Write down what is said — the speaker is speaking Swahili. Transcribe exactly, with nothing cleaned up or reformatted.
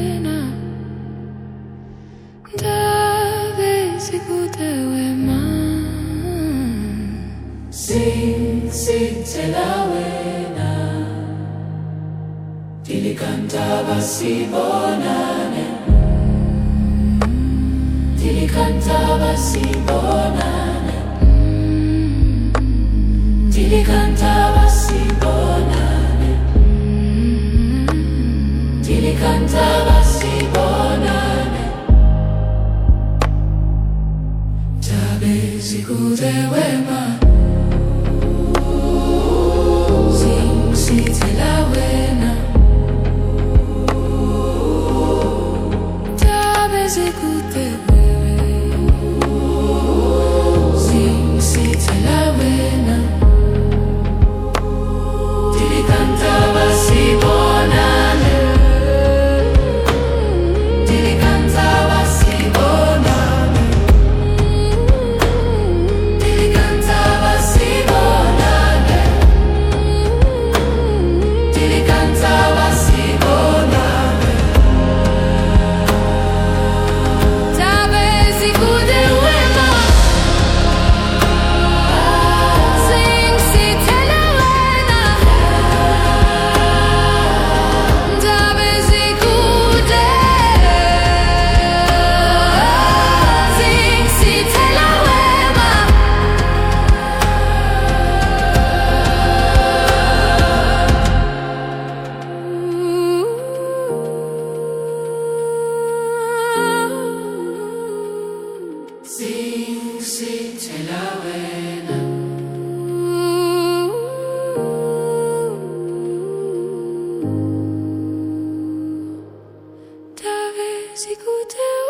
wena Ndabe zikude wema Sing, singithela wena Dilikantaba sibonane Dilikantaba sibonane Dilikantaba sibonane Dilikantaba sibonane Ndabe zikude wema Singithela wena Ndabe zikude Singithela wena Dilikantaba sibonane Dilikantaba sibonane Dilikantaba sibonane Dilikantaba sibonane Ndabe zikude wema Singithela wena Ndabe zikude Singithela wema Singithela wena Ndabe zikude